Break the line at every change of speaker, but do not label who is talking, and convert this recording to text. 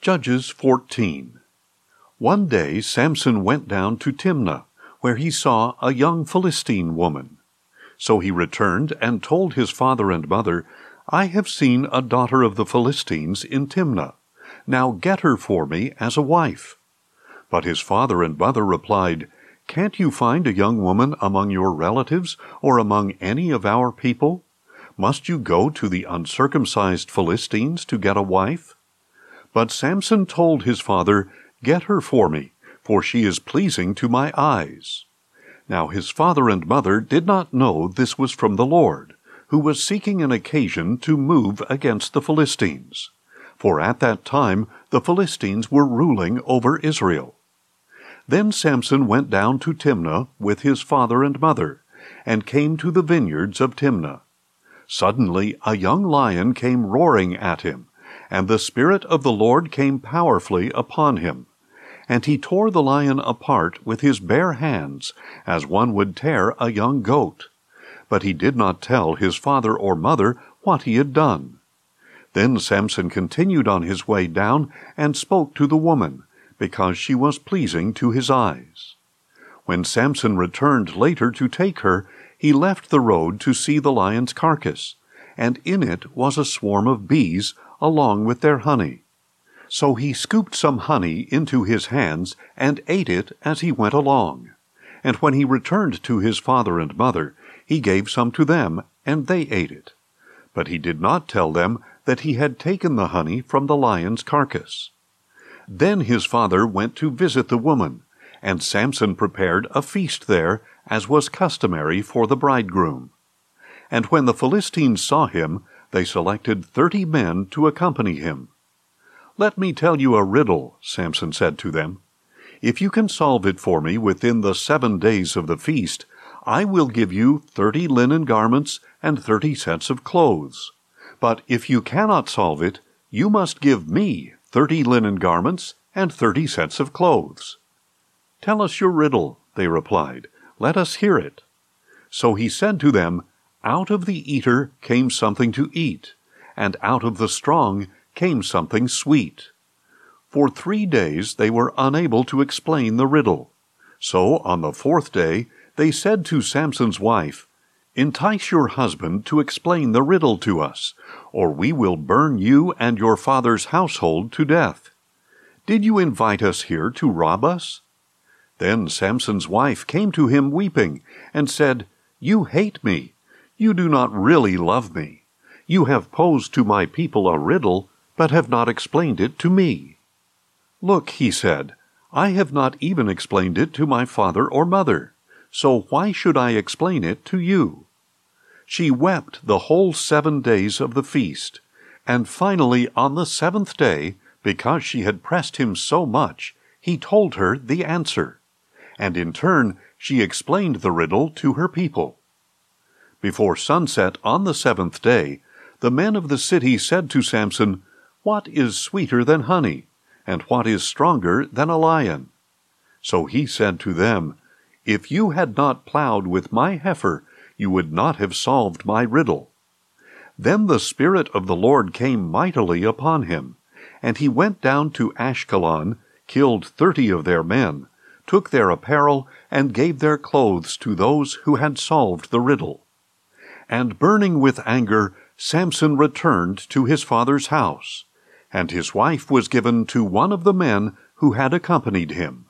Judges 14. One day Samson went down to Timnah, where he saw a young Philistine woman. So he returned and told his father and mother, "I have seen a daughter of the Philistines in Timnah. Now get her for me as a wife." But his father and mother replied, "Can't you find a young woman among your relatives or among any of our people? Must you go to the uncircumcised Philistines to get a wife?" But Samson told his father, "Get her for me, for she is pleasing to my eyes." Now his father and mother did not know this was from the Lord, who was seeking an occasion to move against the Philistines. For at that time the Philistines were ruling over Israel. Then Samson went down to Timnah with his father and mother, and came to the vineyards of Timnah. Suddenly a young lion came roaring at him, and the Spirit of the Lord came powerfully upon him. And he tore the lion apart with his bare hands, as one would tear a young goat. But he did not tell his father or mother what he had done. Then Samson continued on his way down and spoke to the woman, because she was pleasing to his eyes. When Samson returned later to take her, he left the road to see the lion's carcass, and in it was a swarm of bees, along with their honey. So he scooped some honey into his hands and ate it as he went along. And when he returned to his father and mother, he gave some to them, and they ate it. But he did not tell them that he had taken the honey from the lion's carcass. Then his father went to visit the woman, and Samson prepared a feast there, as was customary for the bridegroom. And when the Philistines saw him, they selected 30 men to accompany him. "Let me tell you a riddle," Samson said to them. "If you can solve it for me within the 7 days of the feast, I will give you 30 linen garments and 30 sets of clothes. But if you cannot solve it, you must give me 30 linen garments and 30 sets of clothes." "Tell us your riddle," they replied. "Let us hear it." So he said to them, "Out of the eater came something to eat, and out of the strong came something sweet." For 3 days they were unable to explain the riddle. So on the 4th day they said to Samson's wife, "Entice your husband to explain the riddle to us, or we will burn you and your father's household to death. Did you invite us here to rob us?" Then Samson's wife came to him weeping, and said, "You hate me. You do not really love me. You have posed to my people a riddle, but have not explained it to me." "Look," he said, "I have not even explained it to my father or mother, so why should I explain it to you?" She wept the whole 7 days of the feast, and finally on the 7th day, because she had pressed him so much, he told her the answer, and in turn she explained the riddle to her people. Before sunset on the 7th day, the men of the city said to Samson, "What is sweeter than honey, and what is stronger than a lion?" So he said to them, "If you had not plowed with my heifer, you would not have solved my riddle." Then the Spirit of the Lord came mightily upon him, and he went down to Ashkelon, killed 30 of their men, took their apparel, and gave their clothes to those who had solved the riddle. And burning with anger, Samson returned to his father's house, and his wife was given to one of the men who had accompanied him.